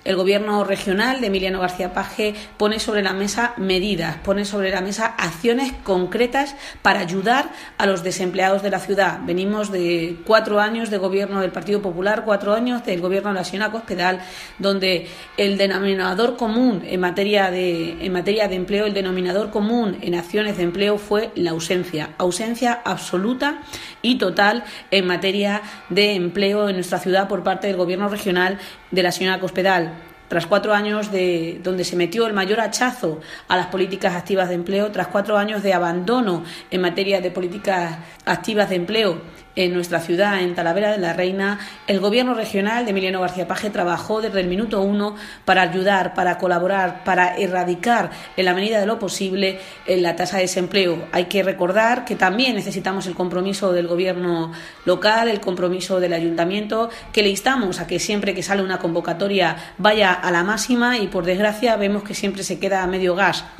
el Gobierno regional de Emiliano García Paje pone sobre la mesa medidas, pone sobre la mesa acciones concretas para ayudar a los desempleados de la ciudad. Venimos de 4 años de gobierno del Partido Popular, 4 años del gobierno de la señora Cospedal, donde el denominador común en materia de empleo, el denominador común en acciones de empleo fue la ausencia absoluta y total en materia de empleo en nuestra ciudad por parte del gobierno regional de la señora Cospedal. Tras 4 años donde se metió el mayor hachazo a las políticas activas de empleo, tras 4 años de abandono en materia de políticas activas de empleo en nuestra ciudad, en Talavera de la Reina, el Gobierno regional de Emiliano García Paje trabajó desde el minuto 1 para ayudar, para colaborar, para erradicar en la medida de lo posible la tasa de desempleo. Hay que recordar que también necesitamos el compromiso del Gobierno local, el compromiso del Ayuntamiento, que le instamos a que siempre que sale una convocatoria vaya a la máxima y, por desgracia, vemos que siempre se queda a medio gas.